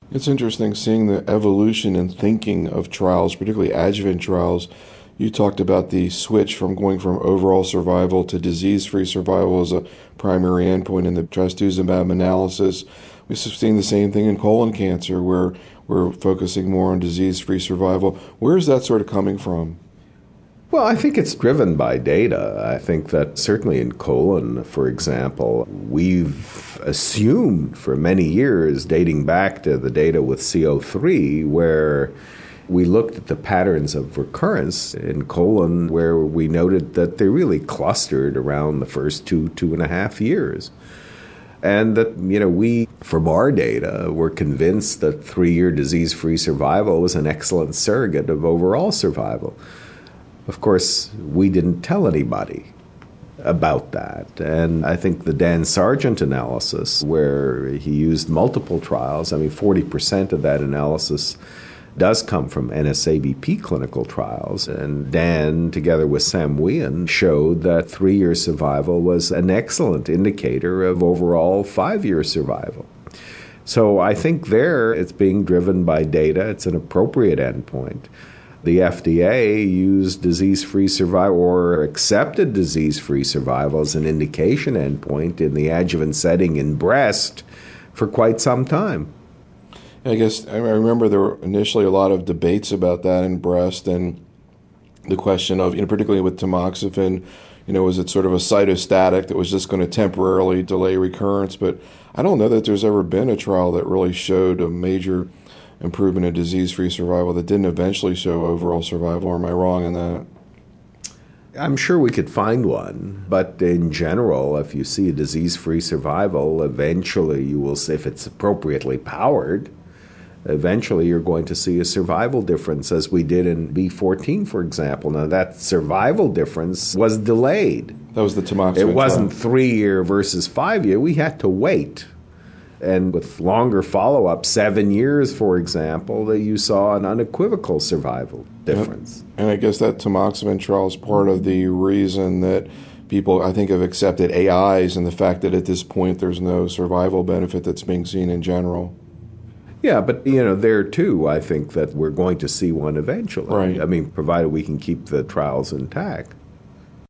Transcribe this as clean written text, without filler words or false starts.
It's interesting seeing the evolution and thinking of trials, particularly adjuvant trials. You talked about the switch from going from overall survival to disease-free survival as a primary endpoint in the trastuzumab analysis. We've seen the same thing in colon cancer, where we're focusing more on disease-free survival. Where is that sort of coming from? Well, I think it's driven by data. I think that certainly in colon, for example, we've assumed for many years, dating back to the data with CO3, where we looked at the patterns of recurrence in colon, where we noted that they really clustered around the first 2.5 years. And that, we, from our data, were convinced that 3-year disease-free survival was an excellent surrogate of overall survival. Of course, we didn't tell anybody about that. And I think the Dan Sargent analysis, where he used multiple trials, 40% of that analysis does come from NSABP clinical trials. And Dan, together with Sam Whean, showed that 3-year survival was an excellent indicator of overall 5-year survival. So I think there it's being driven by data. It's an appropriate endpoint. The FDA used disease-free survival or accepted disease-free survival as an indication endpoint in the adjuvant setting in breast for quite some time. I guess I remember there were initially a lot of debates about that in breast, and the question of, particularly with tamoxifen, was it sort of a cytostatic that was just going to temporarily delay recurrence? But I don't know that there's ever been a trial that really showed a major improvement in disease-free survival that didn't eventually show overall survival. Or am I wrong in that? I'm sure we could find one, but in general, if you see a disease-free survival, eventually you will see, if it's appropriately powered, eventually you're going to see a survival difference, as we did in B14, for example. Now, that survival difference was delayed. That was the tamoxifen. It wasn't 3-year versus 5-year. We had to wait. And with longer follow-up, 7 years, for example, that you saw an unequivocal survival difference. And I guess that tamoxifen trial is part of the reason that people, I think, have accepted AIs and the fact that at this point there's no survival benefit that's being seen in general. Yeah, but, there too, I think that we're going to see one eventually. Right. Provided we can keep the trials intact.